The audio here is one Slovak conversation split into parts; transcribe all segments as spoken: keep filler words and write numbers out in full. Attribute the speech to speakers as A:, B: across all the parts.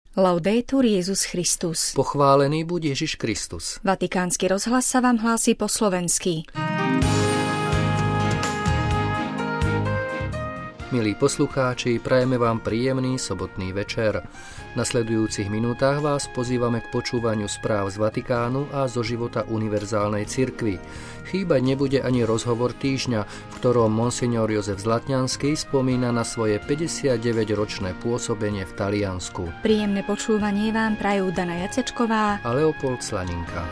A: Laudetur Jesus Christus.
B: Pochválený buď Ježiš Kristus.
A: Vatikánsky rozhlas sa vám hlási po slovensky.
B: Milí poslucháči, prajeme vám príjemný sobotný večer. V nasledujúcich minútach vás pozývame k počúvaniu správ z Vatikánu a zo života univerzálnej cirkvi. Chýbať nebude ani rozhovor týždňa, v ktorom monsignor Jozef Zlatňanský spomína na svoje päťdesiatdeväťročné pôsobenie v Taliansku.
A: Príjemné počúvanie vám prajú Dana Jacečková
B: a Leopold Slaninka.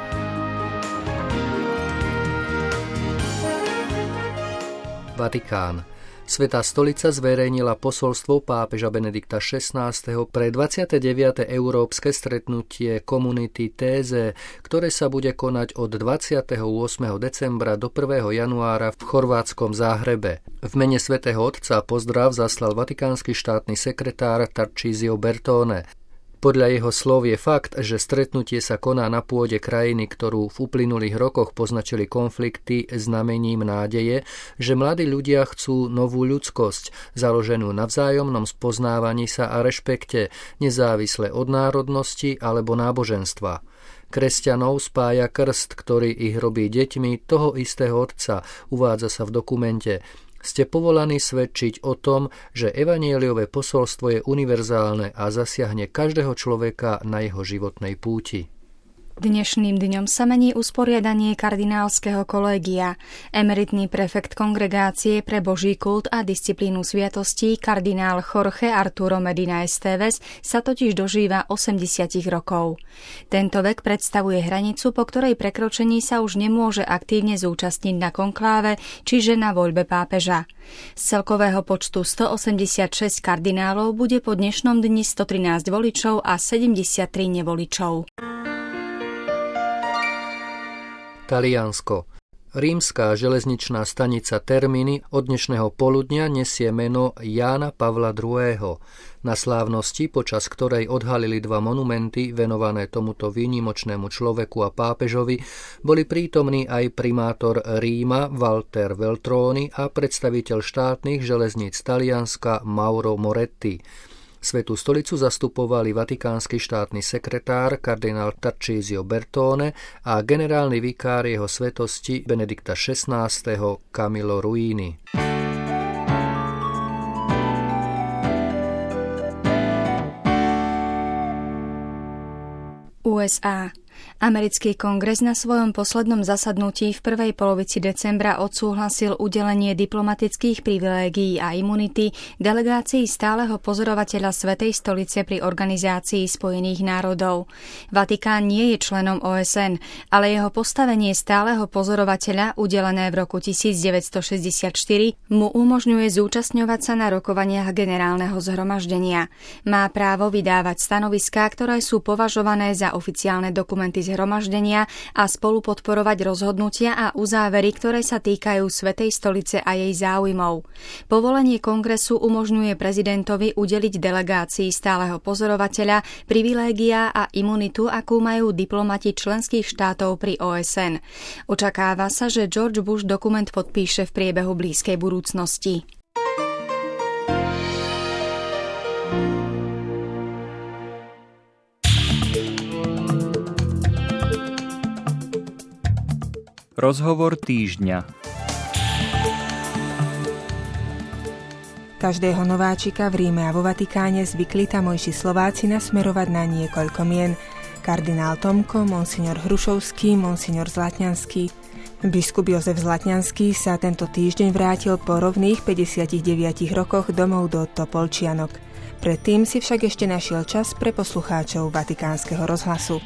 B: Vatikán. Svätá stolica zverejnila posolstvo pápeža Benedikta šestnásteho pre dvadsiate deviate európske stretnutie Komunity Téze, ktoré sa bude konať od dvadsiateho ôsmeho decembra do prvého januára v chorvátskom Záhrebe. V mene svätého Otca pozdrav zaslal vatikánsky štátny sekretár Tarcísio Bertone. Podľa jeho slov je fakt, že stretnutie sa koná na pôde krajiny, ktorú v uplynulých rokoch poznačili konflikty, znamením nádeje, že mladí ľudia chcú novú ľudskosť, založenú na vzájomnom spoznávaní sa a rešpekte, nezávisle od národnosti alebo náboženstva. Kresťanov spája krst, ktorý ich robí deťmi toho istého Otca, uvádza sa v dokumente. Ste povolaní svedčiť o tom, že evanjeliové posolstvo je univerzálne a zasiahne každého človeka na jeho životnej púti.
A: Dnešným dňom sa mení usporiadanie kardinálskeho kolégia. Emeritný prefekt kongregácie pre Boží kult a disciplínu sviatostí kardinál Jorge Arturo Medina Esteves sa totiž dožíva osemdesiat rokov. Tento vek predstavuje hranicu, po ktorej prekročení sa už nemôže aktívne zúčastniť na konkláve, čiže na voľbe pápeža. Z celkového počtu stoosemdesiatšesť kardinálov bude po dnešnom dni stotrinásť voličov a sedemdesiattri nevoličov.
B: Taliansko. Rímska železničná stanica Termini od dnešného poludnia nesie meno Jána Pavla druhého. Na slávnosti, počas ktorej odhalili dva monumenty venované tomuto výnimočnému človeku a pápežovi, boli prítomní aj primátor Ríma Walter Veltroni a predstaviteľ štátnych železníc Talianska Mauro Moretti. Svätú stolicu zastupovali vatikánsky štátny sekretár kardinál Tarcísio Bertone a generálny vikár jeho svetosti Benedikta šestnásteho Camillo Ruini.
A: ú es á. Americký kongres na svojom poslednom zasadnutí v prvej polovici decembra odsúhlasil udelenie diplomatických privilégií a imunity delegácii stáleho pozorovateľa Svätej stolice pri Organizácii spojených národov. Vatikán nie je členom ó es en, ale jeho postavenie stáleho pozorovateľa, udelené v roku devätnásťstošesťdesiatštyri, mu umožňuje zúčastňovať sa na rokovaniach generálneho zhromaždenia. Má právo vydávať stanoviská, ktoré sú považované za oficiálne dokumenty zhromaždenia a spolu podporovať rozhodnutia a uzávery, ktoré sa týkajú Svätej stolice a jej záujmov. Povolenie kongresu umožňuje prezidentovi udeliť delegácii stáleho pozorovateľa privilégia a imunitu, akú majú diplomati členských štátov pri ó es en. Očakáva sa, že George Bush dokument podpíše v priebehu blízkej budúcnosti.
C: Rozhovor týždňa.
D: Každého nováčika v Ríme a vo Vatikáne zvykli tamojší Slováci nasmerovať na niekoľko mien. Kardinál Tomko, monsignor Hrušovský, monsignor Zlatňanský. Biskup Jozef Zlatňanský sa tento týždeň vrátil po rovných päťdesiatdeväť rokoch domov do Topolčianok. Predtým si však ešte našiel čas pre poslucháčov Vatikánskeho rozhlasu.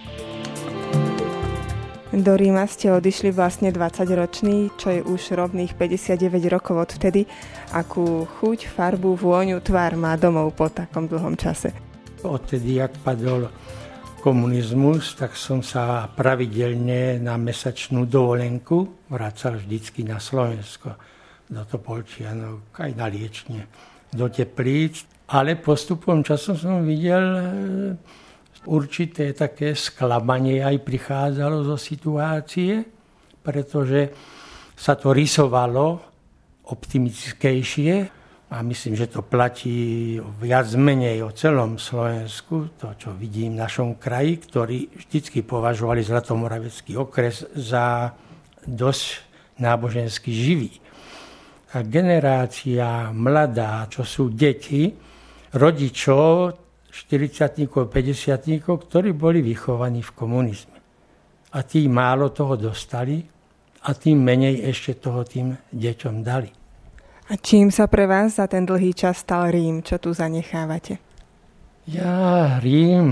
D: Do Ríma ste odišli vlastne dvadsaťročný, čo je už rovných päťdesiatdeväť rokov odvtedy. Akú chuť, farbu, vôňu, tvár má domov po takom dlhom čase?
E: Odtedy, jak padol komunizmus, tak som sa pravidelne na mesačnú dovolenku vracal vždycky na Slovensko, do Topolčianok, aj na Liečne, do Teplíc. Ale postupom času som videl určité také sklamanie aj prichádzalo zo situácie, pretože sa to rysovalo optimistickejšie. a myslím, že to platí viac menej o celom Slovensku, to, čo vidím v našom kraji, ktorí vždycky považovali Zlatomoravecký okres za dosť nábožensky živý. A generácia mladá, čo sú deti, rodičov, štyridsiatnikov, päťdesiatnikov, ktorí boli vychovaní v komunizme. A tí málo toho dostali a tým menej ešte toho tým deťom dali.
D: A čím sa pre vás za ten dlhý čas stal Rím? Čo tu zanechávate?
E: Ja, Rím,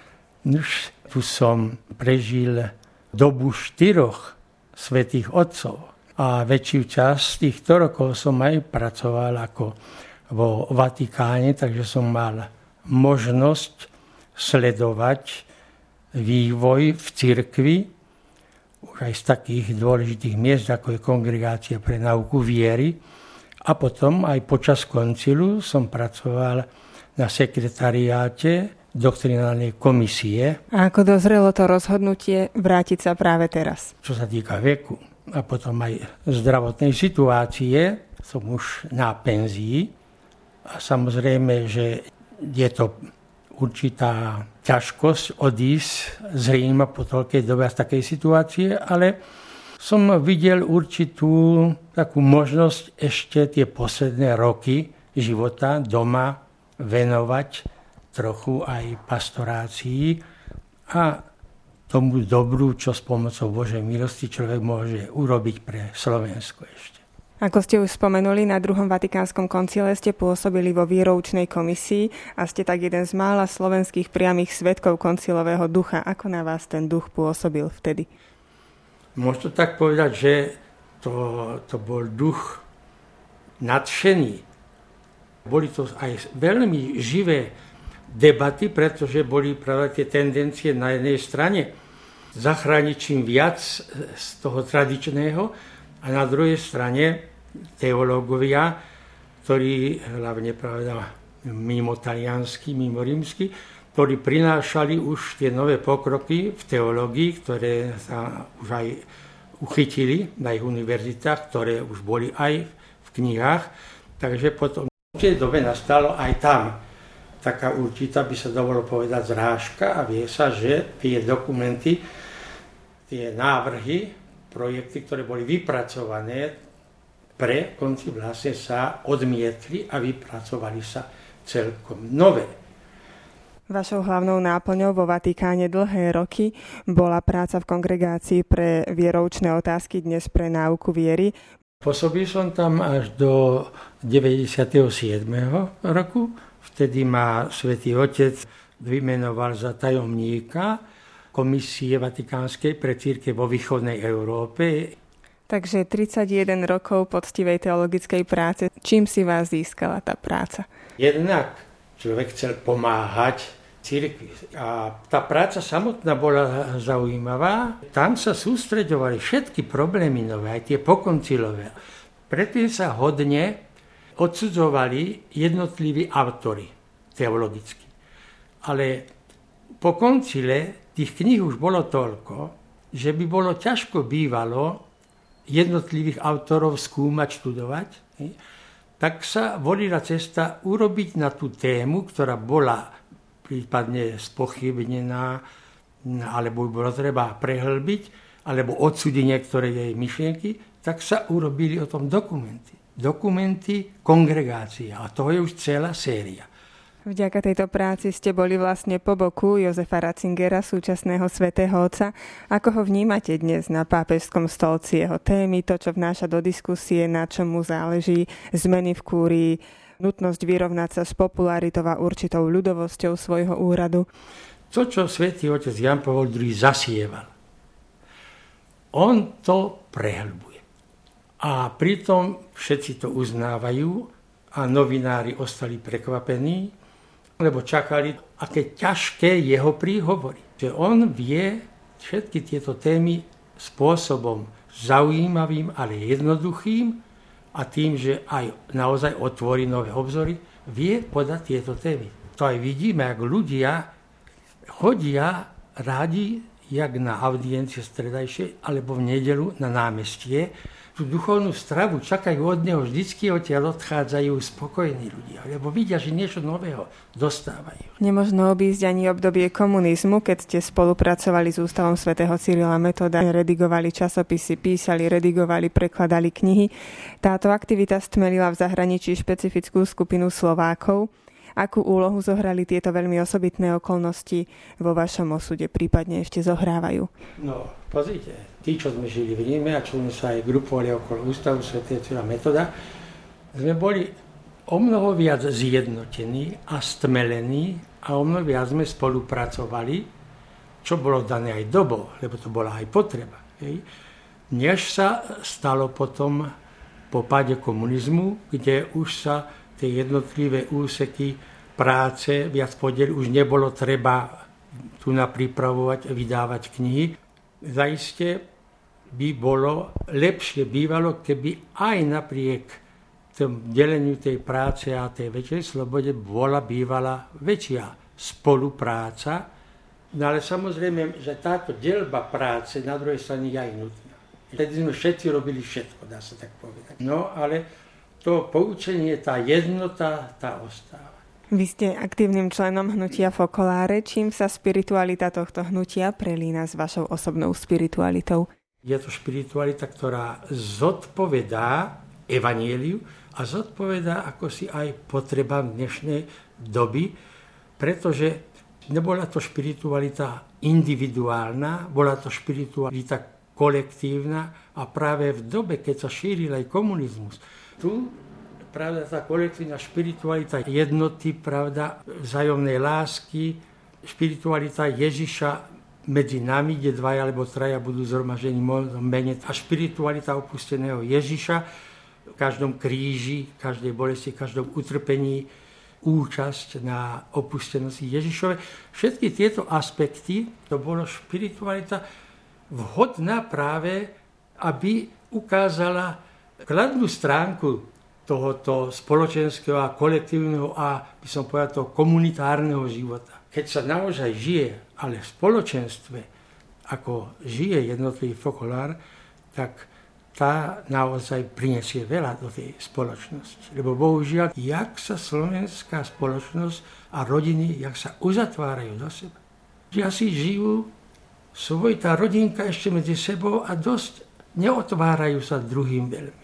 E: už tu som prežil dobu štyroch svätých otcov. A väčšiu časť týchto rokov som aj pracoval ako vo Vatikáne, takže som mal možnosť sledovať vývoj v cirkvi, už aj z takých dôležitých miest, ako je Kongregácia pre náuku viery. A potom aj počas koncilu som pracoval na sekretariáte doktrinálnej komisie.
D: A ako dozrelo to rozhodnutie vrátiť sa práve teraz?
E: Čo sa týka veku a potom aj zdravotnej situácie, som už na penzii. A samozrejme, že je to určitá ťažkosť odísť z Ríma po toľkej dobe z takej situácie, ale som videl určitú takú možnosť ešte tie posledné roky života doma venovať trochu aj pastorácii a tomu dobru, čo s pomocou Božej milosti človek môže urobiť pre Slovensko ešte.
D: Ako ste už spomenuli, na druhom Vatikánskom koncile ste pôsobili vo výroučnej komisii a ste tak jeden z mála slovenských priamych svedkov koncilového ducha. Ako na vás ten duch pôsobil vtedy?
E: Môžem tak povedať, že to, to bol duch nadšený. Boli to aj veľmi živé debaty, pretože boli práve tie tendencie na jednej strane zachrániť čím viac z toho tradičného a na druhej strane teológovia, ktorí hlavne pravda, mimo taliansky, mimo rímsky, ktorí prinášali už tie nové pokroky v teológii, ktoré sa už aj uchytili na ich univerzitách, ktoré už boli aj v knihách. Takže potom v tej dobe nastalo aj tam taká určitá, by sa dovolo povedať, zrážka a vie sa, že tie dokumenty, tie návrhy, projekty, ktoré boli vypracované pre koncil, vlastne sa odmietli a vypracovali sa celkom nové.
D: Vašou hlavnou náplňou vo Vatikáne dlhé roky bola práca v kongregácii pre vieroučné otázky, dnes pre náuku viery.
E: Pôsobil som tam až do deväťdesiateho siedmeho roku. Vtedy ma Svätý Otec vymenoval za tajomníka Komisie Vatikánskej pre cirkev vo východnej Európe.
D: Takže tridsaťjeden rokov poctivej teologickej práce. Čím si vás získala tá práca?
E: Jednak človek chcel pomáhať cirkvi. A tá práca samotná bola zaujímavá. Tam sa sústreďovali všetky problémy nové, aj tie pokoncilové. Predtým sa hodne odsudzovali jednotliví autori teologicky. Ale po koncile tých kníh už bolo toľko, že by bolo ťažko bývalo jednotlivých autorov skúmať, študovať. Tak sa volila cesta urobiť na tú tému, ktorá bola prípadne spochybnená, alebo bolo treba prehlbiť, alebo odsúdiť niektoré jej myšlienky, tak sa urobili o tom dokumenty. Dokumenty kongregácie. A to je už celá séria.
D: Vďaka tejto práci ste boli vlastne po boku Jozefa Ratzingera, súčasného svätého Otca. Ako ho vnímate dnes na pápežskom stolci, jeho témy, to, čo vnáša do diskusie, na čom mu záleží, zmeny v kúrii, nutnosť vyrovnať sa s popularitou a určitou ľudovosťou svojho úradu?
E: To, čo svätý Otec Ján Pavol druhý zasieval, on to prehlbuje. A pritom všetci to uznávajú a novinári ostali prekvapení, lebo čakali, aké ťažké jeho príhovory. Že on vie všetky tieto témy spôsobom zaujímavým, ale jednoduchým a tým, že aj naozaj otvorí nové obzory, vie podať tieto témy. To aj vidíme, ako ľudia chodia rádi, jak na audiencie stredajšie, alebo v nedeľu na námestie, tú duchovnú stravu, čakajú od neho, vždycky odtiaľ odchádzajú spokojní ľudia, lebo vidia, že niečo nového dostávajú.
D: Nemožno obísť ani obdobie komunizmu, keď ste spolupracovali s Ústavom svätého Cyrila Metoda, redigovali časopisy, písali, redigovali, prekladali knihy. Táto aktivita stmelila v zahraničí špecifickú skupinu Slovákov. Akú úlohu zohrali tieto veľmi osobitné okolnosti vo vašom osude, prípadne ešte zohrávajú?
E: No, pozrite, tí, čo sme žili v Ríme a čo sme sa aj grupovali okolo Ústavu svätého Cyrila Metoda, sme boli o mnoho viac zjednotení a stmelení a o mnoho viac sme spolupracovali, čo bolo dané aj dobou, lebo to bola aj potreba. Hej. Než sa stalo potom po páde komunizmu, kde už sa tie jednotlivé úseky práce viac podiel, už nebolo treba tu na pripravovať, vydávať knihy. Zaiste by bolo lepšie bývalo, keby aj napriek tomu deleniu tej práce a tej väčšej slobode bola bývala väčšia spolupráca. No ale samozrejme, že táto deľba práce na druhej strane je aj nutná. Vtedy sme všetci robili všetko, dá sa tak povedať. No ale to poučenie, tá jednota, tá ostáva.
D: Vy ste aktívnym členom hnutia Focolare. Čím sa spiritualita tohto hnutia prelína s vašou osobnou spiritualitou?
E: Je to spiritualita, ktorá zodpovedá evanjeliu a zodpovedá ako si aj potrebám dnešnej doby, pretože nebola to spiritualita individuálna, bola to spiritualita kolektívna a práve v dobe, keď sa šíril aj komunizmus, tu, pravda, tá kolektívna spiritualita jednoty, pravda, vzájomnej lásky, spiritualita Ježiša medzi nami, kde dvaja alebo traja budú zhromaždení v mene, a spiritualita opusteného Ježiša v každom kríži, každej bolesti, každom utrpení, účasť na opustenosti Ježišove. Všetky tieto aspekty, to bolo spiritualita vhodná práve, aby ukázala kladnú stránku tohoto spoločenského a kolektívneho a, by som povedal, toho komunitárneho života. Keď sa naozaj žije, ale v spoločenstve, ako žije jednotlivý Focolare, tak tá naozaj prinesie veľa do tej spoločnosti. Lebo bohužiaľ, jak sa slovenská spoločnosť a rodiny, jak sa uzatvárajú do seba. Že asi žijú svoj, tá rodinka ešte medzi sebou a dosť neotvárajú sa druhým veľmi.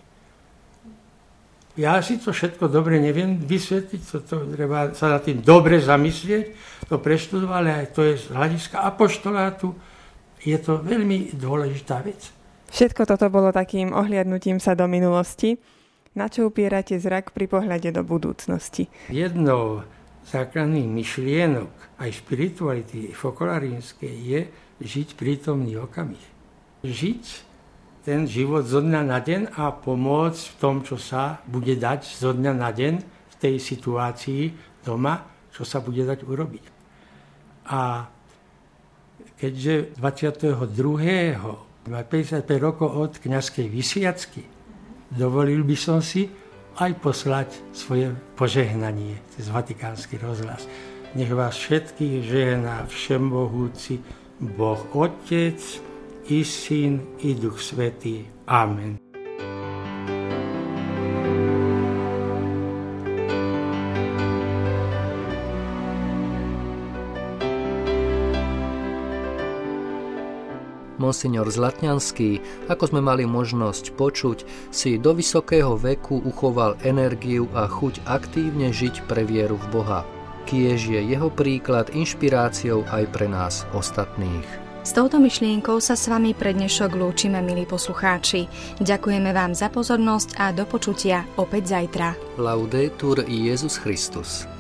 E: Ja si to všetko dobre neviem vysvetliť, to, to treba sa na tým dobre zamyslieť, to preštudovať, ale aj to je z hľadiska apoštolátu, je to veľmi dôležitá vec.
D: Všetko toto bolo takým ohliadnutím sa do minulosti. Na čo upierate zrak pri pohľade do budúcnosti?
E: Jednou z základných myšlienok aj spirituality focolárínskej je žiť prítomný okamih. Žiť ten život zo dňa na deň a pomôcť v tom, čo sa bude dať zo dňa na deň v tej situácii doma, čo sa bude dať urobiť. A keďže dvadsiateho druhého päťdesiatpäť rokov od kňazskej vysviacky, dovolil by som si aj poslať svoje požehnanie cez Vatikánsky rozhlas. Nech vás všetkých žehná všemohúci Boh Otec, i Syn, i Duch Svätý. Amen.
B: Monsignor Zlatňanský, ako sme mali možnosť počuť, si do vysokého veku uchoval energiu a chuť aktívne žiť pre vieru v Boha. Kiež je jeho príklad inšpiráciou aj pre nás ostatných.
A: S touto myšlienkou sa s vami pre dnešok lúčime, milí poslucháči. Ďakujeme vám za pozornosť a do počutia opäť zajtra.
B: Laudetur Jesus Christus.